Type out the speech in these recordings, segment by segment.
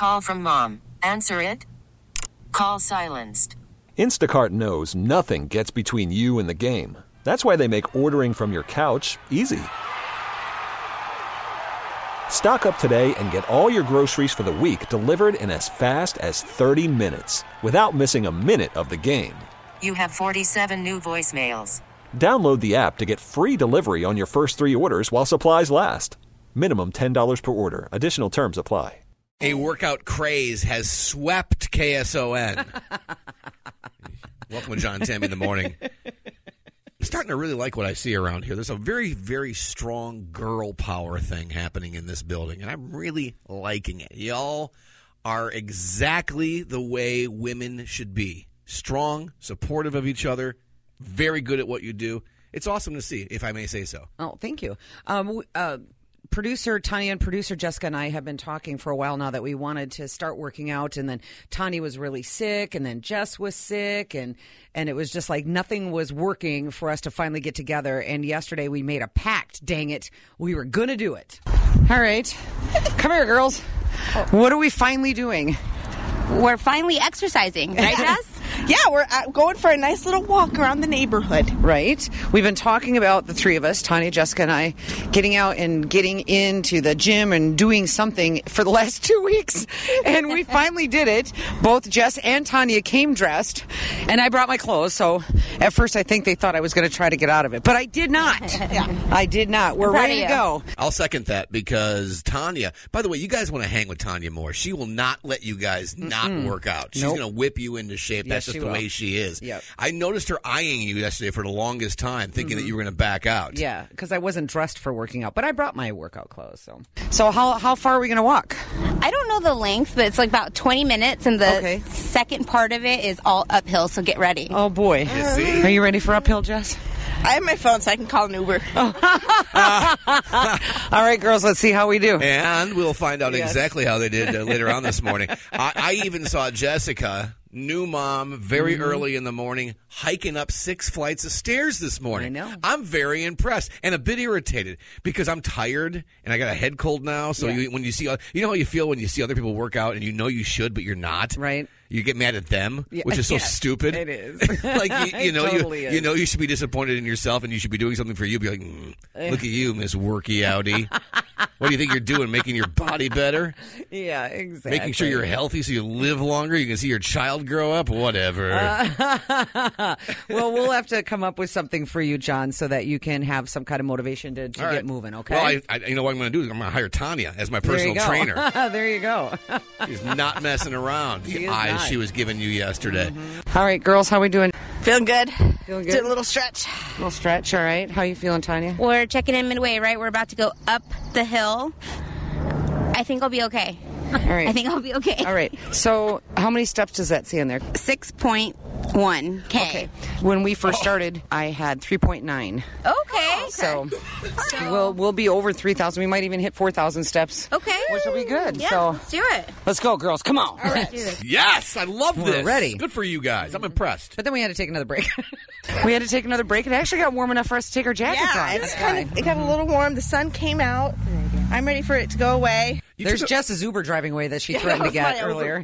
call from mom. Answer it. Call silenced. Instacart knows nothing gets between you and the game. That's why they make ordering from your couch easy. Stock up today and get all your groceries for the week delivered in as fast as 30 minutes without missing a minute of the game. You have 47 new voicemails. Download the app to get free delivery on your first 3 orders while supplies last. Minimum $10 per order. Additional terms apply. A workout craze has swept KSON. Welcome to John and Tammy in the morning. I'm starting to really like what I see around here. There's a very, very strong girl power thing happening in this building, and I'm really liking it. Y'all are exactly the way women should be. Strong, supportive of each other, very good at what you do. It's awesome to see, if I may say so. Oh, thank you. Producer Tanya and producer Jessica and I have been talking for a while now that we wanted to start working out, and then Tanya was really sick, and then Jess was sick, and it was just like nothing was working for us to finally get together. And yesterday we made a pact. Dang it, we were gonna do it. All right, come here, girls. What are we finally doing? We're finally exercising, right, Jess? Yeah, we're going for a nice little walk around the neighborhood. Right. We've been talking about, the three of us, Tanya, Jessica, and I, getting out and getting into the gym and doing something for the last 2 weeks. And we finally did it. Both Jess and Tanya came dressed, and I brought my clothes. So at first I think they thought I was going to try to get out of it. But I did not. Yeah. I did not. We're ready to go. I'll second that because Tanya, by the way, you guys want to hang with Tanya more. She will not let you guys not work out. She's going to whip you into shape. That's just the way she is. Yep. I noticed her eyeing you yesterday for the longest time, thinking that you were going to back out. Yeah, because I wasn't dressed for working out, but I brought my workout clothes. So how far are we going to walk? I don't know the length, but it's like about 20 minutes, and the second part of it is all uphill, so get ready. Oh, boy. Are you ready for uphill, Jess? I have my phone, so I can call an Uber. All right, girls, let's see how we do. And we'll find out exactly how they did later on this morning. I even saw Jessica, new mom, very early in the morning, hiking up 6 flights of stairs this morning. I know. I'm very impressed and a bit irritated because I'm tired and I got a head cold now. So when you see, you know how you feel when you see other people work out and you know you should, but you're not? Right. You get mad at them, which is so stupid. It is. Like, you know, totally you know you should be disappointed in yourself and you should be doing something for you. Be like, look at you, Miss Worky Outie. What do you think you're doing? Making your body better? Yeah, exactly. Making sure you're healthy so you live longer? You can see your child grow up? Whatever. Well, we'll have to come up with something for you, John, so that you can have some kind of motivation to get moving, okay? Well, you know what I'm going to do is I'm going to hire Tanya as my personal trainer. There you go. She's not messing around. The eyes she was giving you yesterday. All right, girls, how we doing? Feeling good. Feeling good? Did a little stretch. Little stretch, all right. How you feeling, Tanya? We're checking in midway, right? We're about to go up the hill. I think I'll be okay. All right. I think I'll be okay. All right. So how many steps does that say in there? 6.1K. Okay. When we first started, I had 3.9. Okay. So we'll be over 3,000. We might even hit 4,000 steps. Okay. Which will be good. Yeah, so let's do it. let's go, girls. Come on. All right. Do this. Yes, I love this. We're ready. Good for you guys. I'm impressed. But then we had to take another break. It actually got warm enough for us to take our jackets off. It got a little warm. The sun came out. I'm ready for it to go away. There's Jess's Uber driving away that she threatened to get earlier.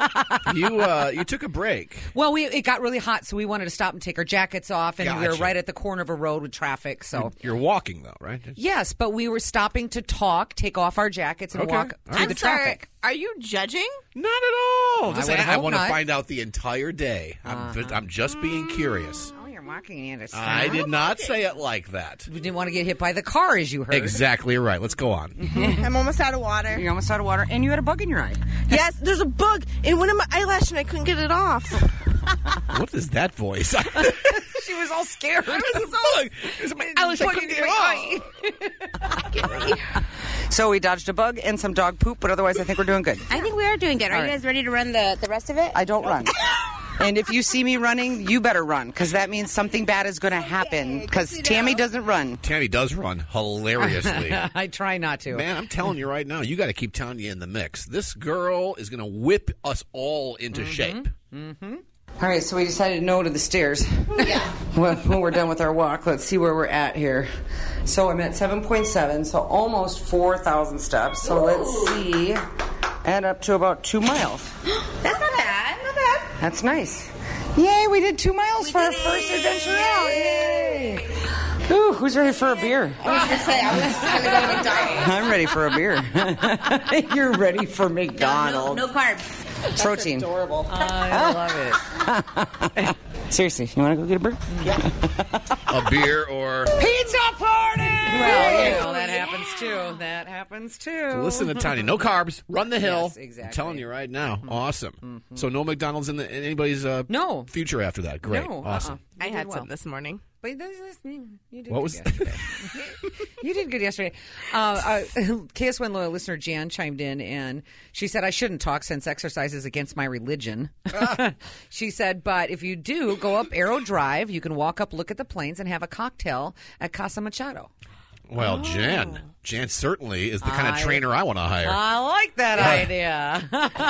You took a break. Well, it got really hot, so we wanted to stop and take our jackets off, and we were right at the corner of a road with traffic. So you're walking though, right? Yes, but we were stopping to talk, take off our jackets, and walk through the traffic. Are you judging? Not at all. I want to not. find out the entire day. I'm just being curious. Oh, you're mocking into stuff. I did not say it like that. We didn't want to get hit by the car, as you heard. Exactly right. Let's go on. I'm almost out of water. You're almost out of water, and you had a bug in your eye. Yes, there's a bug in one of my eyelashes, and I couldn't get it off. What is that voice? She was all scared. So we dodged a bug and some dog poop, but otherwise I think we're doing good. I think we are doing good. Are you guys ready to run the rest of it? I don't run. And if you see me running, you better run, because that means something bad is going to happen, because Tammy doesn't run. Tammy does run hilariously. I try not to. Man, I'm telling you right now, you got to keep Tanya in the mix. This girl is going to whip us all into shape. Mm-hmm. All right, so we decided no to the stairs. Yeah. When we're done with our walk, let's see where we're at here. So I'm at 7.7, so almost 4,000 steps. So let's see Add up to about 2 miles. That's not bad. Not bad. That's nice. Yay, we did 2 miles for our first adventure out. Yay. Ooh, who's ready for a beer? I was going to say, I was going to go to McDonald's. I'm ready for a beer. You're ready for McDonald's. No carbs. Protein. That's adorable. I love it. Seriously, you want to go get a beer? A beer or Pizza party! Well, that happens too. That happens too. listen to Tanya. No carbs. Run the hill. Yes, exactly. I'm telling you right now. Awesome. So no McDonald's in anybody's No. future after that. Great. No, Awesome. I had some this morning. But you did What good was- yesterday. You did good yesterday. KSON loyal listener Jan chimed in, and she said, I shouldn't talk since exercise is against my religion. She said, but if you do, go up Arrow Drive. You can walk up, look at the planes, and have a cocktail at Casa Machado. Well, Jan certainly is the kind of trainer I want to hire. I like that idea.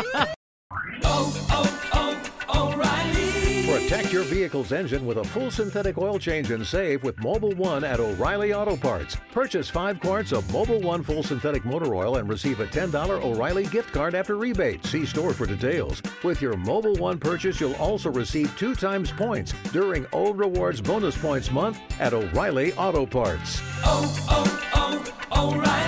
Protect your vehicle's engine with a full synthetic oil change and save with Mobil 1 at O'Reilly Auto Parts. Purchase 5 quarts of Mobil 1 full synthetic motor oil and receive a $10 O'Reilly gift card after rebate. See store for details. With your Mobil 1 purchase, you'll also receive 2 times points during O Rewards Bonus Points Month at O'Reilly Auto Parts. O'Reilly.